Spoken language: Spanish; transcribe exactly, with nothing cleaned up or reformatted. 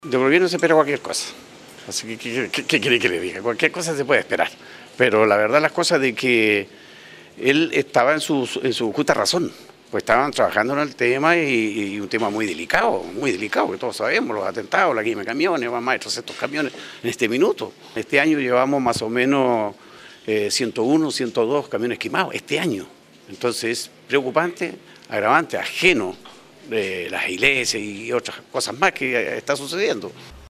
De gobierno se espera cualquier cosa. Así que, ¿qué, qué, qué quiere que le diga? Cualquier cosa se puede esperar. Pero la verdad las cosas de que él estaba en su, en su justa razón. Pues estaban trabajando en el tema y, y un tema muy delicado, muy delicado, que todos sabemos, los atentados, la quema de camiones, van más de trescientos camiones en este minuto. Este año llevamos más o menos eh, ciento uno, ciento dos camiones quemados, este año. Entonces es preocupante, agravante, ajeno de las iglesias y otras cosas más que está sucediendo.